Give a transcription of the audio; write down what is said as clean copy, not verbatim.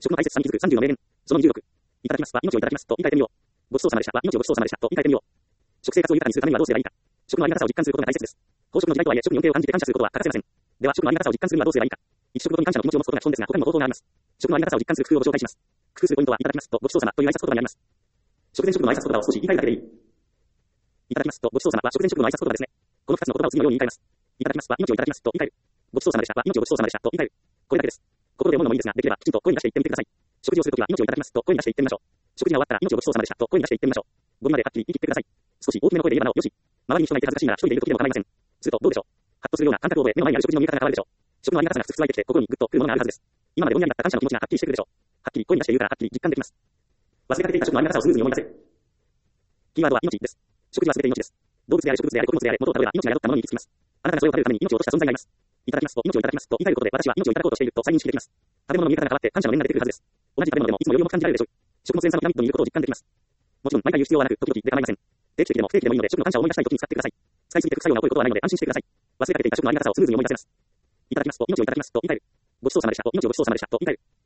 食の大切さに気づく30の名言。その26。いただきますは命をいただきますと言い換えてみよう。ごちそうさまでしたは命をごちそうさまでしたと言い換えてみよう。食生活を豊かにするためにはどうすればいいか。食のありがたさを実感することが大切です。飽食の時代とはいえ食に恩恵を感じて感謝することは欠かせません。では食のありがたさを実感するにはどうすればいいか。一食ごとに感謝の気持ちを持つことが基本ですが他にも方法があります。食のありがたさを実感する工夫をご紹介します。工夫するポイントはいただきますとごちそうさまという挨拶言葉にあります。食前食後の挨拶言葉を少し言い換えるだけでいい。いただきますとごちそうさまは食前食後の挨拶言葉ですね。この2つの言葉を次のように言い換えます。いただきますは命をいただきますと言い換える。ごちそうさまでしたは命をごちそうさまでしたと言い換える。これだけです。心で思うのもいいですが、できればきちんと声に出して言ってみてください。食事をするときは命をいただきますと声に出して言ってみましょう。食事が終わったら命をごちそうさまでしたと声に出して言ってみましょう。ゴミまではっきり言い切ってください。少し大きめの声で言えばなおよし。周りに人がいて恥ずかしいなら一人でいるときでも構いません。するとどうでしょう。ハッとするような感覚を覚え目の前にある食事の見え方が変わるでしょう。食のありがたさがふつふつ湧いてきて心にグッとくるものがあるはずです。今までぼんやりだった感謝の気持ちがはっきりしてくるでしょう。はっきり声に出して言うからはっきり実感できます。忘れかけていた食のありがたさをスムーズに思い出せ。キーワードは命です。食事は全て命です。動物であれ植物であれ穀物であれ元を食べれば命が宿ったものに行き着きます。あなたがそれを食べるために命を落とした存在がいます。いただきますと命をいただきますと言い換えることで私は命をいただこうとしていると再認識できます。食べ物の見え方が変わって感謝の念が出てくるはずです。同じ食べ物でもいつも余裕を感じられるでしょう。食物連鎖のピラミッドにいることを実感できます。もちろん毎回言う必要はなく時々で構いません。定期的でも不定期でもいいので食の感謝を思い出したい時に使ってください。使いすぎて副作用が起こることはないので安心してください。忘れかけていた食のありがたさをスムーズに思い出せます。いただきますと命をいただきますと言い換える。ごちそうさまでしたと命をごちそうさまでしたと言い換える。